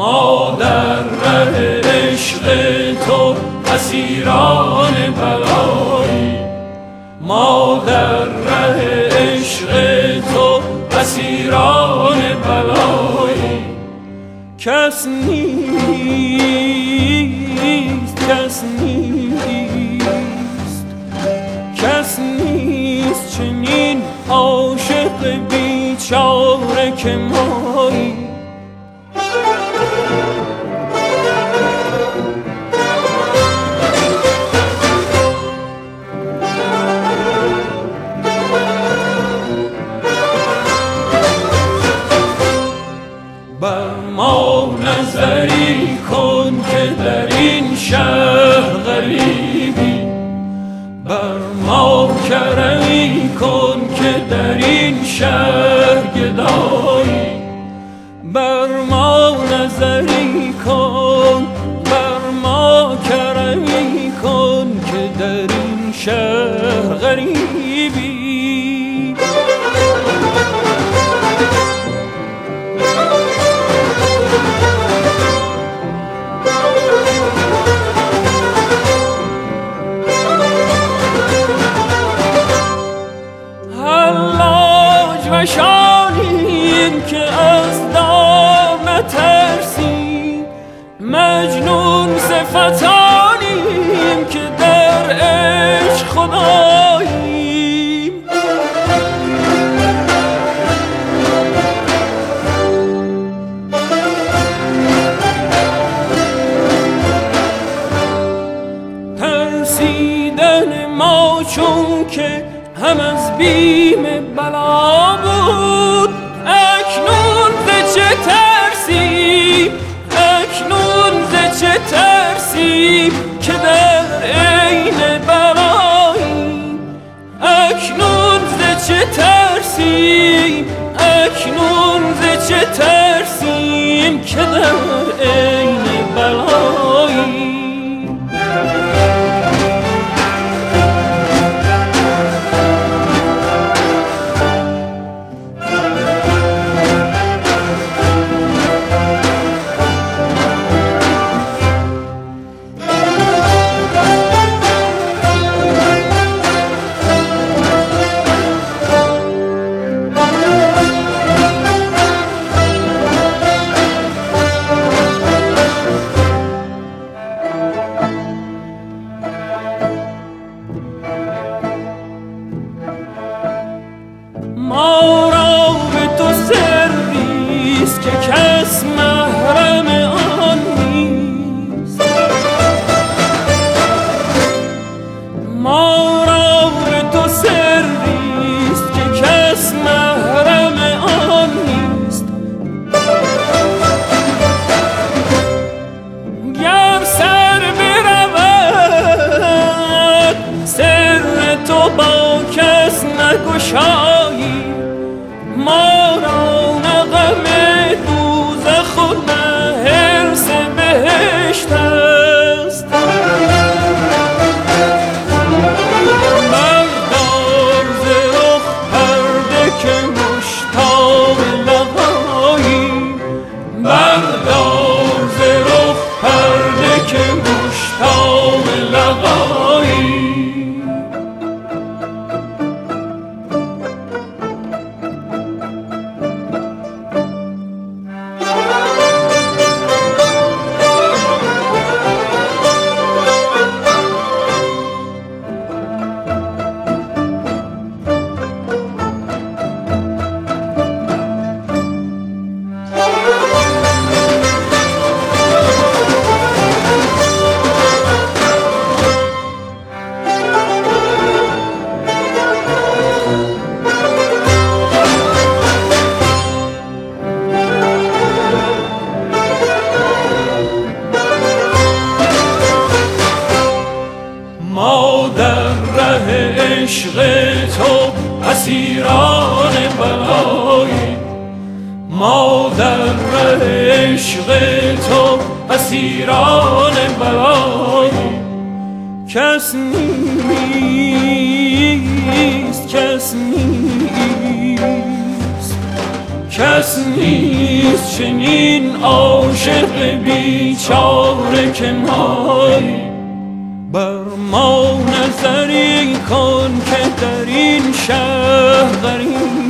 ما در ره عشق تو اسیران بلایی، ما در ره عشق تو اسیران بلایی. کس نیست، کس نیست، کس نیست چنین عاشق بیچاره که مایی. بر ما نظری کن که در این شهر غریبی، بر ما کرمی کن که در این شهر گدایی. بر ما نظری کن، بر ما کرمی کن که در این شهر غریبی. شانیم که از دام نترسیم، مجنون صفتانیم که در عشق خداییم. ترسیدن ما چون که هم از بیم بلا بود، اکنون ز چه ترسیم، اکنون ز چه ترسیم که در عین بلاییم. اکنون ز چه ترسیم، اکنون ز چه ترسیم که در عین بلاییم. ما را به تو سریست که کس محرم آن نیست، ما را به تو سریست که کس محرم آن نیست. گر سر برود سر تو با کس نگشایی، ما را نه غم دوزخ و نه حرص بهشت است. بردار ز رخ پرده که مشتاق لقایی، بردار ز رخ پرده که مشتاق لقایی. ما در ره عشق تو اسیران بلایی، ما در ره عشق تو اسیران بلایی. کس نیست، کس نیست، کس نیست چنین عاشق بیچاره که مایی. بر ما نظری کن که در این شهر غریب